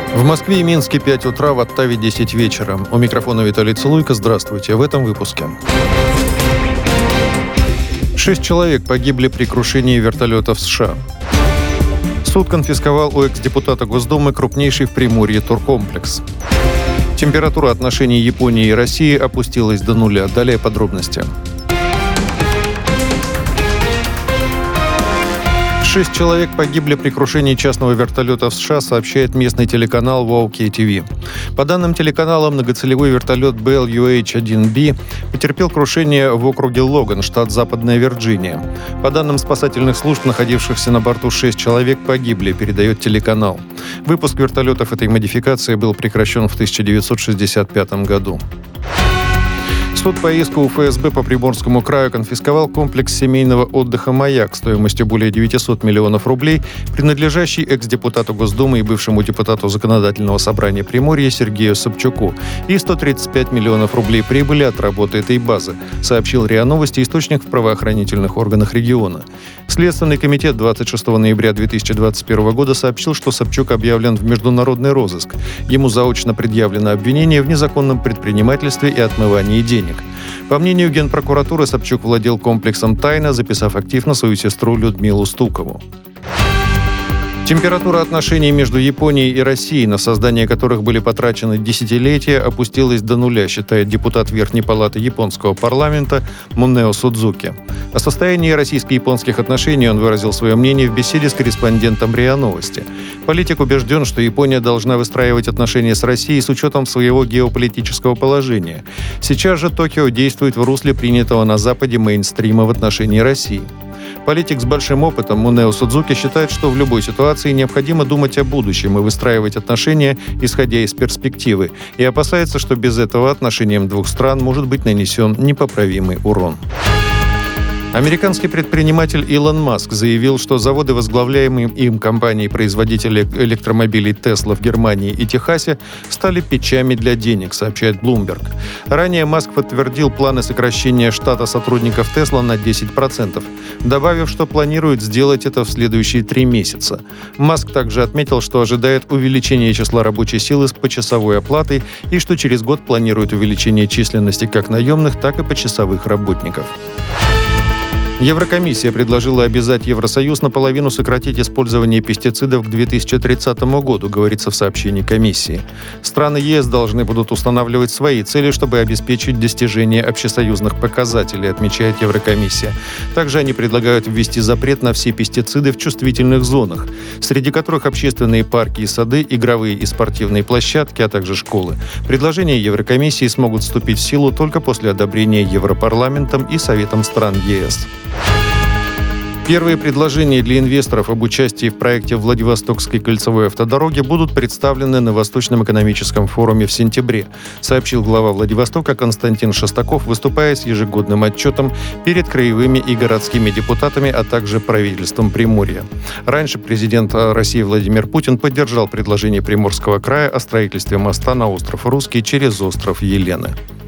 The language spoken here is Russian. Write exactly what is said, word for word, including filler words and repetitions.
В Москве и Минске пять утра, в Оттаве десять вечера. У микрофона Виталий Целуйко. Здравствуйте. В этом выпуске. Шесть человек погибли при крушении вертолета в США. Суд конфисковал у экс-депутата Госдумы крупнейший в Приморье туркомплекс. Температура отношений Японии и России опустилась до нуля. Далее подробности. Шесть человек погибли при крушении частного вертолета в США, сообщает местный телеканал Wow Кей Ти Ви. По данным телеканала, многоцелевой вертолет Би Эл Ю Эйч один Би потерпел крушение в округе Логан, штат Западная Вирджиния. По данным спасательных служб, находившихся на борту шесть человек погибли, передает телеканал. Выпуск вертолетов этой модификации был прекращен в тысяча девятьсот шестьдесят пятом году. Суд по иску Уф Эс Бэ по Приморскому краю конфисковал комплекс семейного отдыха «Маяк» стоимостью более девятьсот миллионов рублей, принадлежащий экс-депутату Госдумы и бывшему депутату Законодательного собрания Приморья Сергею Собчуку, и сто тридцать пять миллионов рублей прибыли от работы этой базы, сообщил РИА Новости источник в правоохранительных органах региона. Следственный комитет двадцать шестого ноября две тысячи двадцать первого года сообщил, что Собчук объявлен в международный розыск. Ему заочно предъявлено обвинение в незаконном предпринимательстве и отмывании денег. По мнению Генпрокуратуры, Собчук владел комплексом тайно, записав актив на свою сестру Людмилу Стукову. Температура отношений между Японией и Россией, на создание которых были потрачены десятилетия, опустилась до нуля, считает депутат Верхней палаты японского парламента Мунео Судзуки. О состоянии российско-японских отношений он выразил свое мнение в беседе с корреспондентом РИА Новости. Политик убежден, что Япония должна выстраивать отношения с Россией с учетом своего геополитического положения. Сейчас же Токио действует в русле принятого на Западе мейнстрима в отношении России. Политик с большим опытом Мунео Судзуки считает, что в любой ситуации необходимо думать о будущем и выстраивать отношения, исходя из перспективы, и опасается, что без этого отношениям двух стран может быть нанесен непоправимый урон. Американский предприниматель Илон Маск заявил, что заводы, возглавляемые им компанией-производителей электромобилей Tesla в Германии и Техасе, стали печами для денег, сообщает Bloomberg. Ранее Маск подтвердил планы сокращения штата сотрудников Tesla на десять процентов, добавив, что планирует сделать это в следующие три месяца. Маск также отметил, что ожидает увеличения числа рабочей силы с почасовой оплатой и что через год планирует увеличение численности как наемных, так и почасовых работников. Еврокомиссия предложила обязать Евросоюз наполовину сократить использование пестицидов к две тысячи тридцатому году, говорится в сообщении комиссии. Страны Е Эс должны будут устанавливать свои цели, чтобы обеспечить достижение общесоюзных показателей, отмечает Еврокомиссия. Также они предлагают ввести запрет на все пестициды в чувствительных зонах, среди которых общественные парки и сады, игровые и спортивные площадки, а также школы. Предложения Еврокомиссии смогут вступить в силу только после одобрения Европарламентом и Советом стран Е Эс. Первые предложения для инвесторов об участии в проекте Владивостокской кольцевой автодороги будут представлены на Восточном экономическом форуме в сентябре, сообщил глава Владивостока Константин Шестаков, выступая с ежегодным отчетом перед краевыми и городскими депутатами, а также правительством Приморья. Раньше президент России Владимир Путин поддержал предложение Приморского края о строительстве моста на остров Русский через остров Елены.